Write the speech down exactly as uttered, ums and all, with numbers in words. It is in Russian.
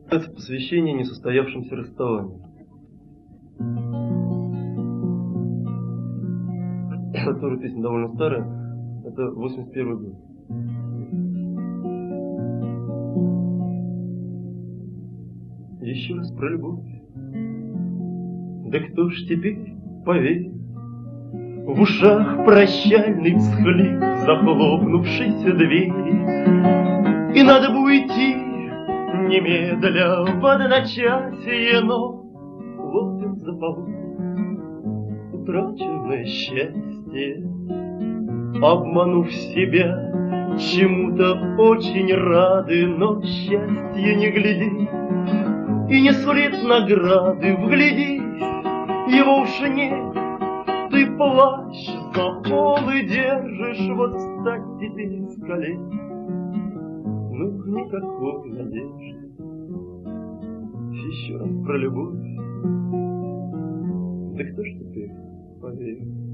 Это посвящение несостоявшимся расставаниям. Тоже песня довольно старая. Это восемьдесят первый год. Еще раз про любовь. Да кто ж теперь поверит в ушах прощальный всхлип захлопнувшейся двери? И надо бы уйти немедля в одночасье, но ловим за полу утраченное счастье. Обманув себя, чему-то очень рады, но счастье не глядит и не сулит награды. Вглядись, его уж нет, ты плачь за полы держишь, вот встать теперь с колен. Ну, никакой надежды. Еще раз про любовь. Да кто ж теперь поверит?